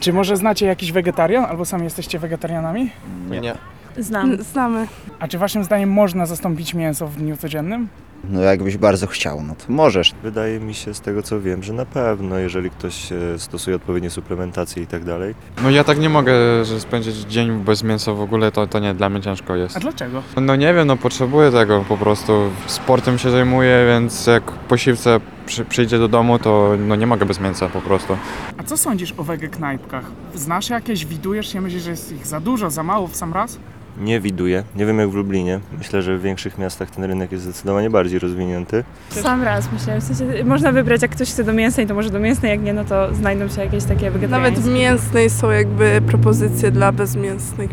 Czy może znacie jakiś wegetarian, albo sami jesteście wegetarianami? Nie. Znamy. A czy waszym zdaniem można zastąpić mięso w dniu codziennym? No jakbyś bardzo chciał, no to możesz. Wydaje mi się z tego co wiem, że na pewno, jeżeli ktoś stosuje odpowiednie suplementacje i tak dalej. No ja tak nie mogę, że spędzić dzień bez mięsa w ogóle, to nie, dla mnie ciężko jest. A dlaczego? No nie wiem, no potrzebuję tego po prostu. Sportem się zajmuję, więc jak po siłce przyjdzie do domu, to no nie mogę bez mięsa po prostu. A co sądzisz o wege knajpkach? Znasz jakieś, widujesz się, myślisz, że jest ich za dużo, za mało w sam raz? Nie widuję, nie wiem jak w Lublinie. Myślę, że w większych miastach ten rynek jest zdecydowanie bardziej rozwinięty. Sam raz myślę. W sensie można wybrać, jak ktoś chce do mięsnej, to może do mięsnej, jak nie, no to znajdą się jakieś takie wegetariańskie. Nawet w mięsnej są jakby propozycje dla bezmięsnych,